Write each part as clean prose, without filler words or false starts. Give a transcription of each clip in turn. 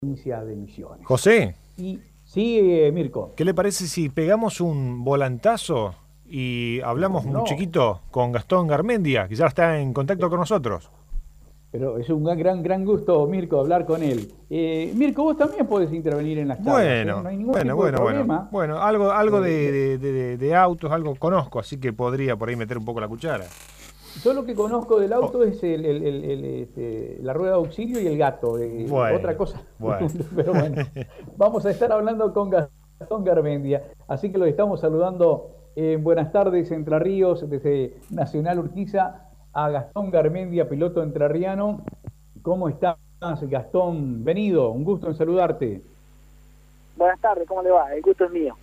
provincia de Misiones. José, Y sí, Mirko, ¿qué le parece si pegamos un volantazo y pero hablamos cómo un no, chiquito con Gastón Garmendia, que ya está en contacto con nosotros? pero es un gran gusto, Mirko, hablar con él. Mirko, vos también podés intervenir en las charlas, ¿eh? No Bueno, hay ningún bueno, tipo de bueno, bueno. problema. Bueno, algo Eh, lo- de autos, algo conozco, así que podría por ahí meter un poco la cuchara. yo lo que conozco del Oh, auto es la rueda de auxilio y el gato. Otra bueno, cosa, bueno. pero bueno, vamos a estar hablando con Gastón Garmendia. Así que lo estamos saludando en Buenas tardes, Entre Ríos, desde Nacional Urquiza, a Gastón Garmendia, piloto entrerriano. ¿Cómo estás, Gastón? Venido, un gusto en saludarte. Buenas tardes, ¿cómo le va? El gusto es mío.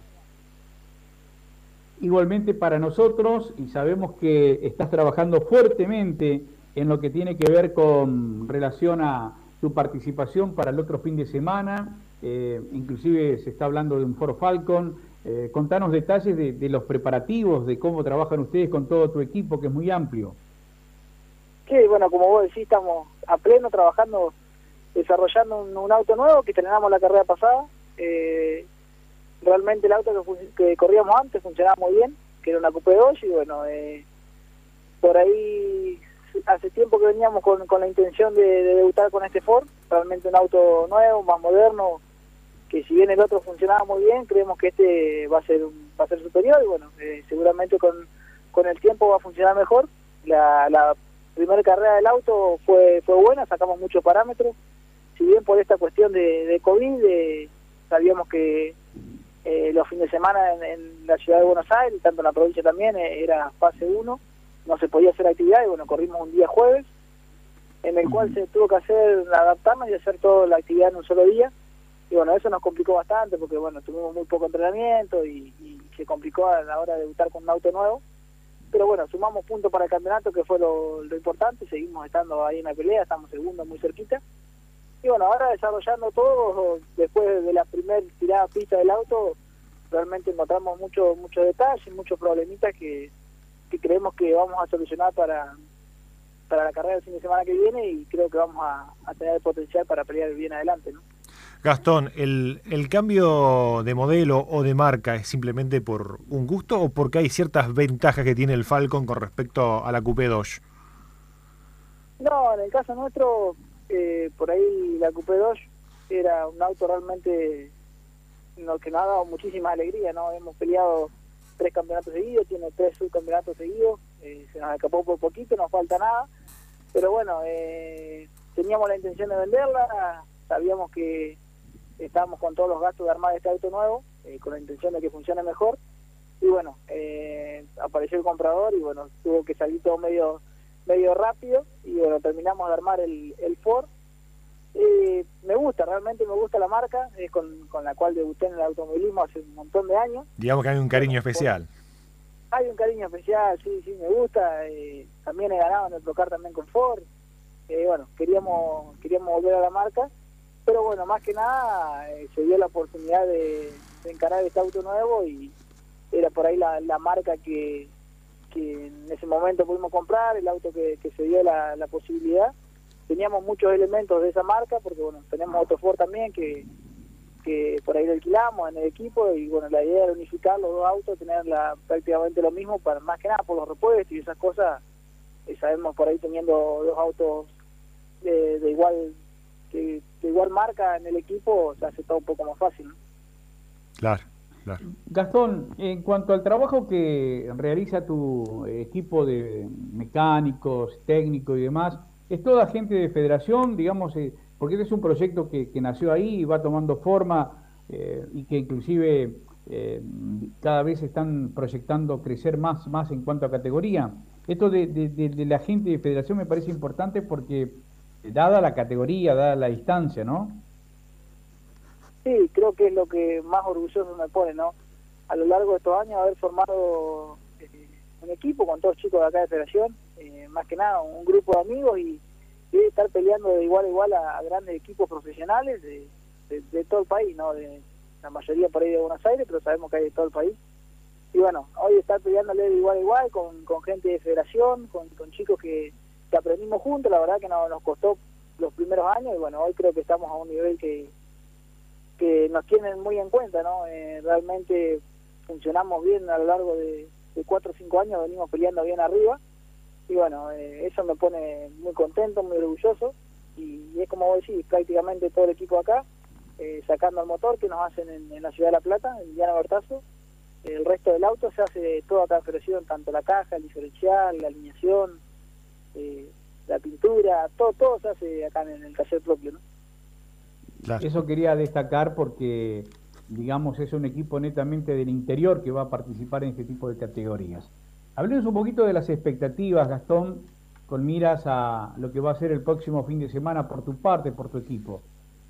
Igualmente para nosotros, y sabemos que estás trabajando fuertemente en lo que tiene que ver con relación a tu participación para el otro fin de semana, inclusive se está hablando de un Ford Falcon. Contanos detalles de los preparativos, de cómo trabajan ustedes con todo tu equipo, que es muy amplio. Sí, bueno, como vos decís, estamos a pleno trabajando, desarrollando un auto nuevo que estrenamos la carrera pasada. Realmente el auto que corríamos antes funcionaba muy bien, que era una Coupé 2 y bueno, por ahí hace tiempo que veníamos con la intención de debutar con este Ford, realmente un auto nuevo, más moderno, que si bien el otro funcionaba muy bien, creemos que este va a ser superior y bueno, seguramente con el tiempo va a funcionar mejor. La primera carrera del auto fue buena, sacamos muchos parámetros, si bien por esta cuestión de COVID, sabíamos que los fines de semana en la ciudad de Buenos Aires, tanto en la provincia también, era fase 1, no se podía hacer actividad y bueno, corrimos un día jueves, en el cual se tuvo que adaptarnos y hacer toda la actividad en un solo día. Y bueno, eso nos complicó bastante porque bueno, tuvimos muy poco entrenamiento y se complicó a la hora de debutar con un auto nuevo. Pero bueno, sumamos puntos para el campeonato, que fue lo importante, seguimos estando ahí en la pelea, estamos segundos muy cerquita. Y bueno, ahora desarrollando todo, después de la primera tirada a pista del auto, realmente encontramos muchos detalles, muchos problemitas que creemos que vamos a solucionar para la carrera del fin de semana que viene y creo que vamos a tener el potencial para pelear bien adelante, ¿no? Gastón, ¿el cambio de modelo o de marca es simplemente por un gusto o porque hay ciertas ventajas que tiene el Falcon con respecto a la Coupé 2? No, en el caso nuestro, por ahí la Coupé 2 era un auto realmente lo que nos ha dado muchísima alegría, ¿no? Hemos peleado 3 campeonatos seguidos, tiene 3 subcampeonatos seguidos, se nos escapó por poquito, no falta nada, pero bueno, teníamos la intención de venderla, sabíamos que estábamos con todos los gastos de armar este auto nuevo, con la intención de que funcione mejor, y bueno, apareció el comprador y bueno, tuvo que salir todo medio rápido, y bueno, terminamos de armar el Ford. Realmente me gusta la marca, es con la cual debuté en el automovilismo hace un montón de años. Digamos que hay un Bueno, cariño especial. hay un cariño especial, sí, me gusta. También he ganado en el Procar también con Ford. Bueno, queríamos volver a la marca, pero bueno, más que nada se dio la oportunidad de encarar este auto nuevo y era por ahí la marca que en ese momento pudimos comprar, el auto que se dio la posibilidad. Teníamos muchos elementos de esa marca, porque bueno, tenemos otro Ford también que por ahí lo alquilamos en el equipo, y bueno, la idea era unificar los dos autos, tener prácticamente lo mismo, para más que nada por los repuestos y esas cosas. Sabemos por ahí teniendo dos autos de igual marca en el equipo, se hace todo un poco más fácil, ¿no? Claro, claro. Gastón, en cuanto al trabajo que realiza tu equipo de mecánicos, técnicos y demás, ¿es toda gente de federación, digamos, porque este es un proyecto que nació ahí y va tomando forma y que inclusive cada vez están proyectando crecer más en cuanto a categoría? Esto de la gente de federación me parece importante porque, dada la categoría, dada la distancia, ¿no? Sí, creo que es lo que más orgulloso me pone, ¿no? A lo largo de estos años haber formado un equipo con todos chicos de acá de Federación, más que nada un grupo de amigos y estar peleando de igual a igual a grandes equipos profesionales de todo el país, ¿no? De la mayoría por ahí de Buenos Aires, pero sabemos que hay de todo el país. Y bueno, hoy estar peleándole de igual a igual con gente de Federación, con chicos que aprendimos juntos, la verdad que nos costó los primeros años y bueno, hoy creo que estamos a un nivel que que nos tienen muy en cuenta, ¿no? Realmente funcionamos bien a lo largo de 4 o 5 años, venimos peleando bien arriba, y bueno, eso me pone muy contento, muy orgulloso, y es como vos decís, prácticamente todo el equipo acá, sacando el motor que nos hacen en la ciudad de La Plata, en Diana Bertazo. El resto del auto se hace toda acá en Federación, tanto la caja, el diferencial, la alineación, la pintura, todo se hace acá en el taller propio, ¿no? Claro. Eso quería destacar porque, digamos, es un equipo netamente del interior que va a participar en este tipo de categorías. Hablemos un poquito de las expectativas, Gastón, con miras a lo que va a ser el próximo fin de semana por tu parte, por tu equipo.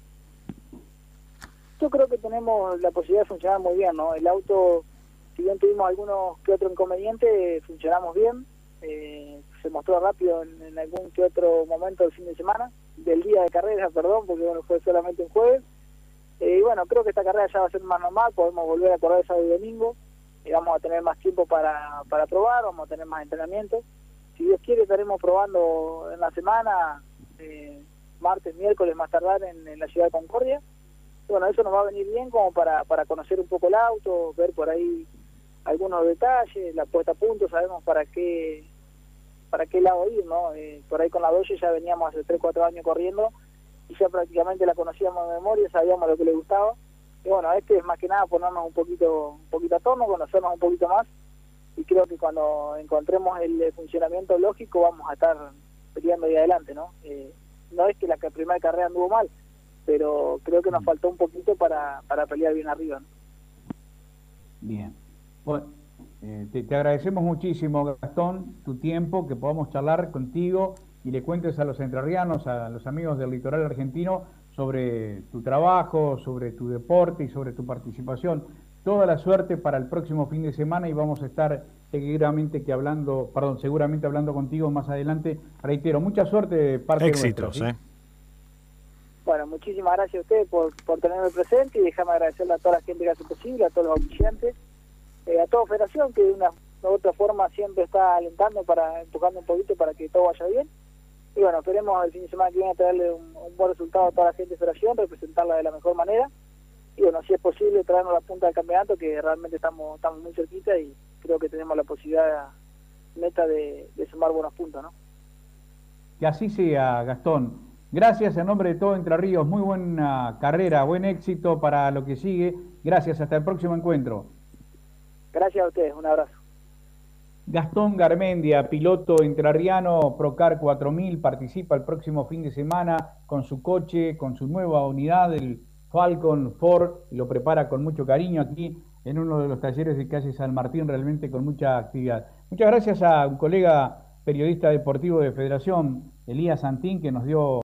Yo creo que tenemos la posibilidad de funcionar muy bien, ¿no? El auto, si bien tuvimos algunos que otro inconveniente, funcionamos bien. Se mostró rápido en algún que otro momento del fin de semana, del día de carrera, perdón, porque bueno, fue solamente un jueves. Y bueno, creo que esta carrera ya va a ser más normal, podemos volver a correr sábado y domingo, vamos a tener más tiempo para probar, vamos a tener más entrenamiento. Si Dios quiere estaremos probando en la semana, martes, miércoles más tardar en la ciudad de Concordia. Bueno, eso nos va a venir bien como para conocer un poco el auto, ver por ahí algunos detalles, la puesta a punto, sabemos para qué lado ir, ¿no? Por ahí con la Dodge ya veníamos hace 3 o 4 años corriendo y ya prácticamente la conocíamos de memoria, sabíamos lo que le gustaba. Y bueno, es más que nada ponernos un poquito a tono, conocernos un poquito más, y creo que cuando encontremos el funcionamiento lógico vamos a estar peleando ahí adelante, ¿no? No es que la primera carrera anduvo mal, pero creo que nos faltó un poquito para pelear bien arriba, ¿no? Bien. Bueno, te agradecemos muchísimo, Gastón, tu tiempo, que podamos charlar contigo y le cuentes a los entrerrianos, a los amigos del litoral argentino, sobre tu trabajo, sobre tu deporte y sobre tu participación. Toda la suerte para el próximo fin de semana y vamos a estar seguramente hablando contigo más adelante. Reitero, mucha suerte de parte Éxitos, nuestra, ¿sí? Bueno, muchísimas gracias a ustedes por tenerme presente, y déjame agradecerle a toda la gente que hace posible, a todos los auspiciantes, a toda Federación que de una u otra forma siempre está alentando, empujando un poquito para que todo vaya bien. Y bueno, esperemos el fin de semana que viene traerle un buen resultado a toda la gente de Federación, representarla de la mejor manera. Y bueno, si es posible, traernos la punta del campeonato, que realmente estamos muy cerquita y creo que tenemos la posibilidad neta de sumar buenos puntos, ¿no? Que así sea, Gastón. Gracias en nombre de todo Entre Ríos. Muy buena carrera, buen éxito para lo que sigue. Gracias, hasta el próximo encuentro. Gracias a ustedes, un abrazo. Gastón Garmendia, piloto entrerriano Procar 4000, participa el próximo fin de semana con su coche, con su nueva unidad, el Falcon Ford, y lo prepara con mucho cariño aquí en uno de los talleres de calle San Martín, realmente con mucha actividad. Muchas gracias a un colega periodista deportivo de Federación, Elías Santín, que nos dio